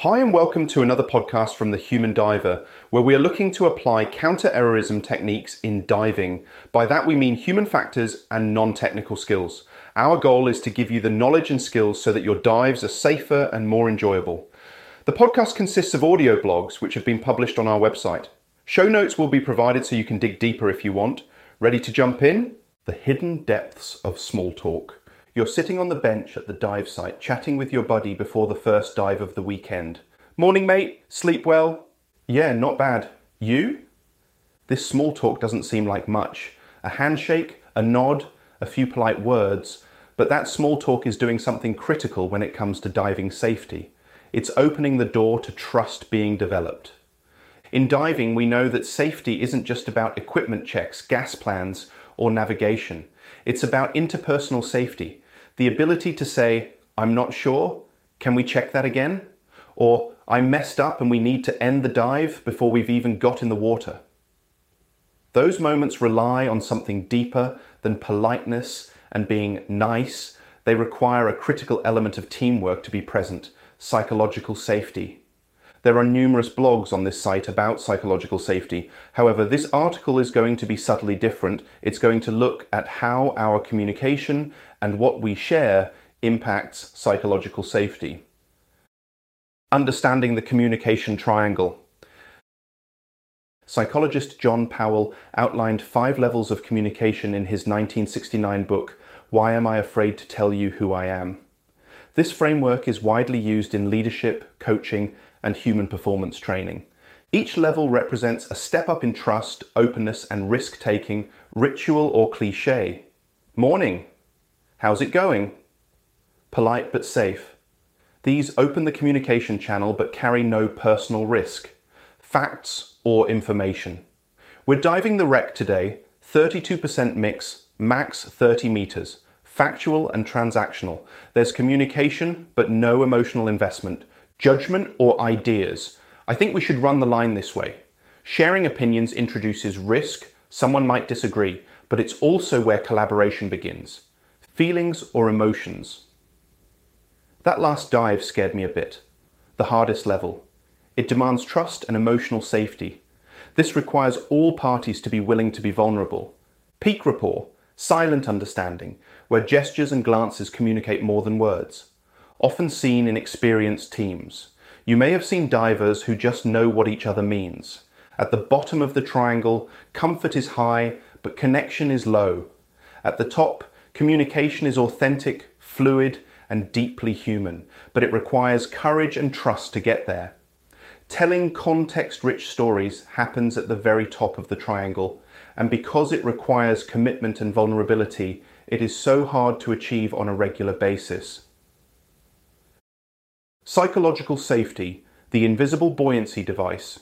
Hi and welcome to another podcast from The Human Diver, where we are looking to apply counter-errorism techniques in diving. By that we mean human factors and non-technical skills. Our goal is to give you the knowledge and skills so that your dives are safer and more enjoyable. The podcast consists of audio blogs which have been published on our website. Show notes will be provided so you can dig deeper if you want. Ready to jump in? The hidden depths of small talk. You're sitting on the bench at the dive site, chatting with your buddy before the first dive of the weekend. Morning, mate. Sleep well? Yeah, not bad. You? This small talk doesn't seem like much. A handshake, a nod, a few polite words, but that small talk is doing something critical when it comes to diving safety. It's opening the door to trust being developed. In diving, we know that safety isn't just about equipment checks, gas plans, or navigation. It's about interpersonal safety. The ability to say, I'm not sure, can we check that again? Or, I messed up and we need to end the dive before we've even got in the water. Those moments rely on something deeper than politeness and being nice. They require a critical element of teamwork to be present, psychological safety. There are numerous blogs on this site about psychological safety. However, this article is going to be subtly different. It's going to look at how our communication and what we share impacts psychological safety. Understanding the communication triangle. Psychologist John Powell outlined 5 levels of communication in his 1969 book, Why Am I Afraid to Tell You Who I Am? This framework is widely used in leadership, coaching, and human performance training. Each level represents a step up in trust, openness, and risk-taking, ritual or cliché. Morning. How's it going? Polite but safe. These open the communication channel but carry no personal risk. Facts or information. We're diving the wreck today, 32% mix, max 30 meters. Factual and transactional. There's communication but no emotional investment. Judgment or ideas. I think we should run the line this way. Sharing opinions introduces risk. Someone might disagree, but it's also where collaboration begins. Feelings or emotions. That last dive scared me a bit. The hardest level. It demands trust and emotional safety. This requires all parties to be willing to be vulnerable. Peak rapport, silent understanding, where gestures and glances communicate more than words. Often seen in experienced teams. You may have seen divers who just know what each other means. At the bottom of the triangle, comfort is high, but connection is low. At the top, communication is authentic, fluid, and deeply human, but it requires courage and trust to get there. Telling context-rich stories happens at the very top of the triangle, and because it requires commitment and vulnerability, it is so hard to achieve on a regular basis. Psychological safety, the invisible buoyancy device.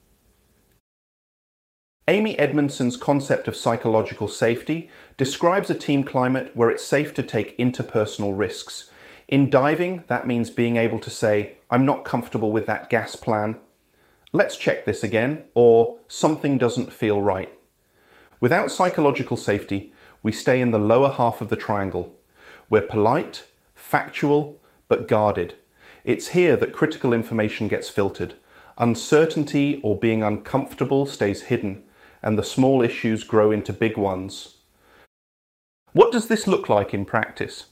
Amy Edmondson's concept of psychological safety describes a team climate where it's safe to take interpersonal risks. In diving, that means being able to say, I'm not comfortable with that gas plan. Let's check this again, or something doesn't feel right. Without psychological safety, we stay in the lower half of the triangle. We're polite, factual, but guarded. It's here that critical information gets filtered. Uncertainty or being uncomfortable stays hidden, and the small issues grow into big ones. What does this look like in practice?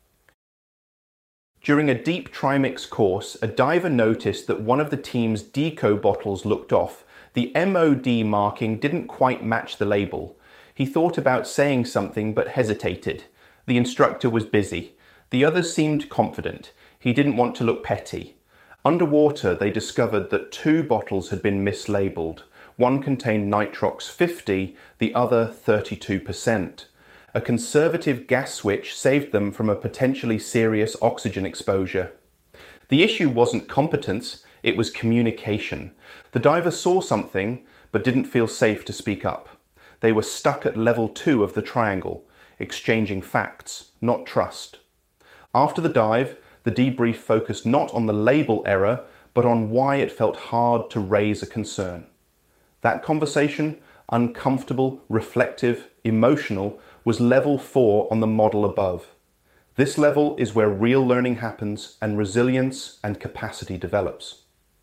During a deep trimix course, a diver noticed that one of the team's deco bottles looked off. The MOD marking didn't quite match the label. He thought about saying something but hesitated. The instructor was busy. The others seemed confident. He didn't want to look petty. Underwater, they discovered that 2 bottles had been mislabeled. One contained nitrox 50, the other 32%. A conservative gas switch saved them from a potentially serious oxygen exposure. The issue wasn't competence, it was communication. The diver saw something, but didn't feel safe to speak up. They were stuck at level 2 of the triangle, exchanging facts, not trust. After the dive, the debrief focused not on the label error, but on why it felt hard to raise a concern. That conversation, uncomfortable, reflective, emotional, was level 4 on the model above. This level is where real learning happens and resilience and capacity develops.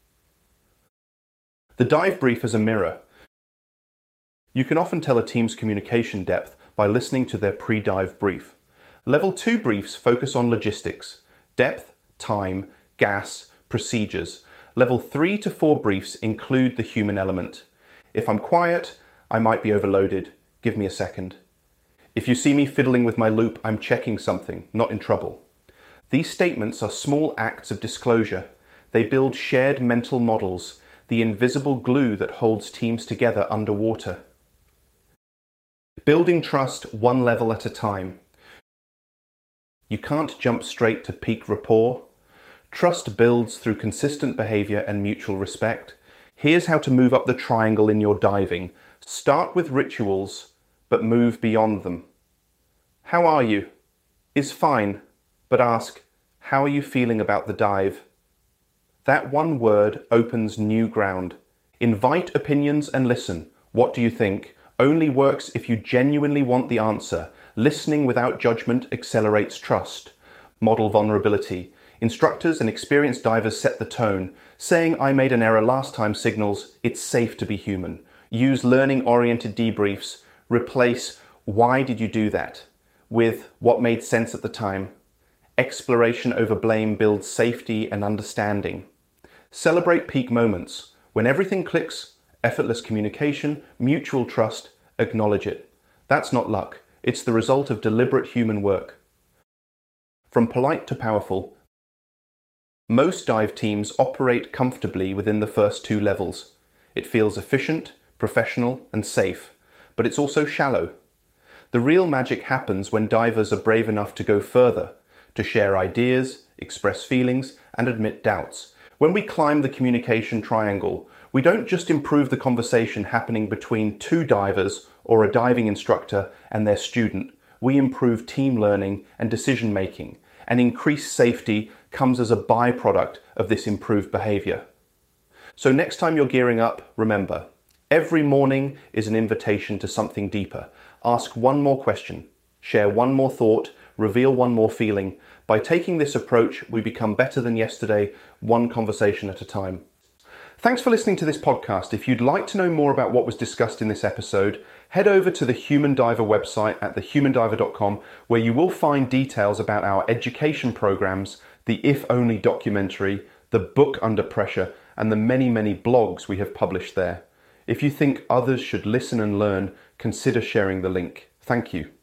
The dive brief is a mirror. You can often tell a team's communication depth by listening to their pre-dive brief. Level 2 briefs focus on logistics, depth, time, gas, procedures. Level 3 to 4 briefs include the human element. If I'm quiet, I might be overloaded. Give me a second. If you see me fiddling with my loop, I'm checking something, not in trouble. These statements are small acts of disclosure. They build shared mental models, the invisible glue that holds teams together underwater. Building trust one level at a time. You can't jump straight to peak rapport. Trust builds through consistent behavior and mutual respect. Here's how to move up the triangle in your diving. Start with rituals, but move beyond them. How are you? Is fine, but ask, how are you feeling about the dive? That one word opens new ground. Invite opinions and listen. What do you think? Only works if you genuinely want the answer. Listening without judgment accelerates trust. Model vulnerability. Instructors and experienced divers set the tone. Saying I made an error last time signals it's safe to be human. Use learning-oriented debriefs. Replace why did you do that with what made sense at the time. Exploration over blame builds safety and understanding. Celebrate peak moments. When everything clicks, effortless communication, mutual trust, acknowledge it. That's not luck. It's the result of deliberate human work. From polite to powerful, most dive teams operate comfortably within the first 2 levels. It feels efficient, professional, and safe, but it's also shallow. The real magic happens when divers are brave enough to go further, to share ideas, express feelings, and admit doubts. When we climb the communication triangle, we don't just improve the conversation happening between 2 divers or a diving instructor and their student. We improve team learning and decision making, and increased safety comes as a byproduct of this improved behavior. So next time you're gearing up, remember, every morning is an invitation to something deeper. Ask one more question, share one more thought, reveal one more feeling. By taking this approach, we become better than yesterday, one conversation at a time. Thanks for listening to this podcast. If you'd like to know more about what was discussed in this episode, head over to the Human Diver website at thehumandiver.com, where you will find details about our education programs, the If Only documentary, the book Under Pressure, and the many, many blogs we have published there. If you think others should listen and learn, consider sharing the link. Thank you.